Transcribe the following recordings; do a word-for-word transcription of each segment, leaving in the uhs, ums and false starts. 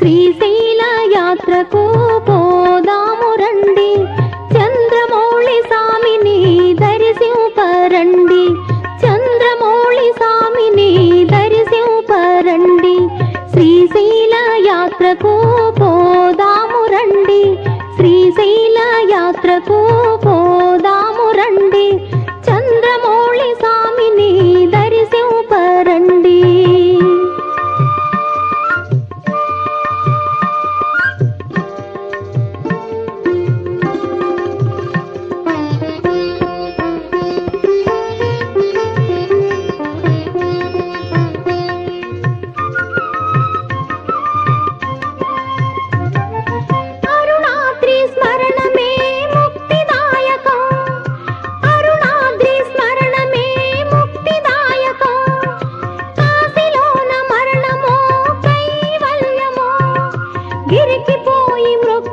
శ్రీశైల యాత్రకు పోదాము రండి, చంద్రమౌళి స్వామిని దర్శింపరండి, చంద్రమౌళి స్వామిని దర్శింపరండి. శ్రీశైల యాత్రకు పోదాము రండి, శ్రీశైల యాత్రకు పోదాము రండి, చంద్రమౌళి స్వామిని దర్శింపరండి. గిరికిపోయి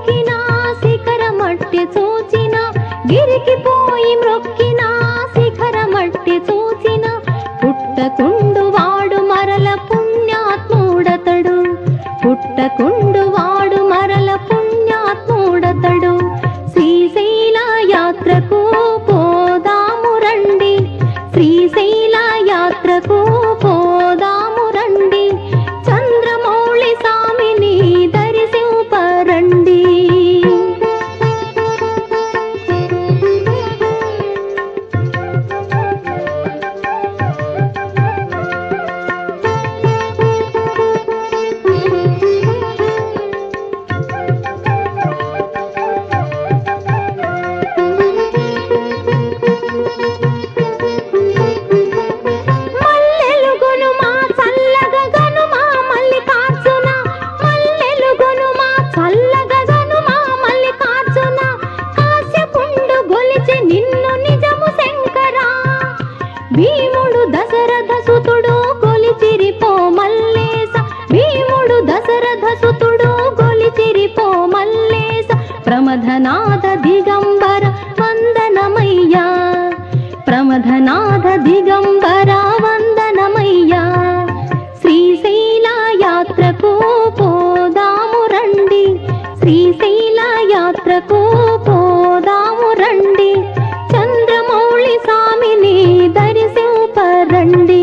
మ్రొక్కిన శిఖరమట్టి చూచిన పుట్టకుండు వాడు మరల పుణ్యాత్ముడతడు, పుట్టకుండు వాడు మరల పుణ్యాత్ముడతడు. శ్రీశైల యాత్రకు పోదాము రండి, శ్రీశైల యాత్రకు పోదాము రండి, చంద్రమౌళి స్వామిని దర్శింపరండి. భీముడు దశరథ సుతుడు కొలిచిరిపో మల్లేశ, భీముడు దశరథ సుతుడు కొలిచిరిపో మల్లేశ. ప్రమథనాథ దిగంబర వందనమయ్యా, ప్రమథనాథ దిగంబర వందనమయ్యా. శ్రీశైల యాత్రకు పోదాము రండి, శ్రీశైల యాత్రకు పోదాము రండి, చంద్రమౌళి స్వామిని దర్శింపరండి.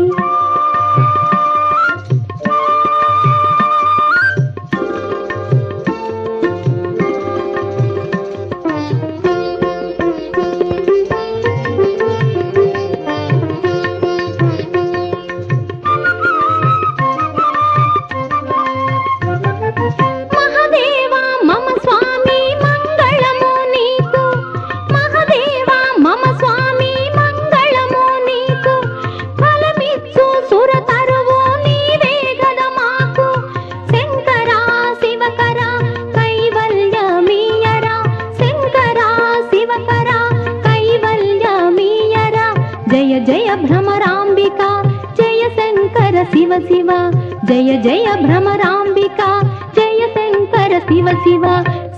జయ జయ భ్రమరాంబిక జయ శంకర శివ శివ, జయ జయ భ్రమరాంబిక జయ శంకర శివ శివ.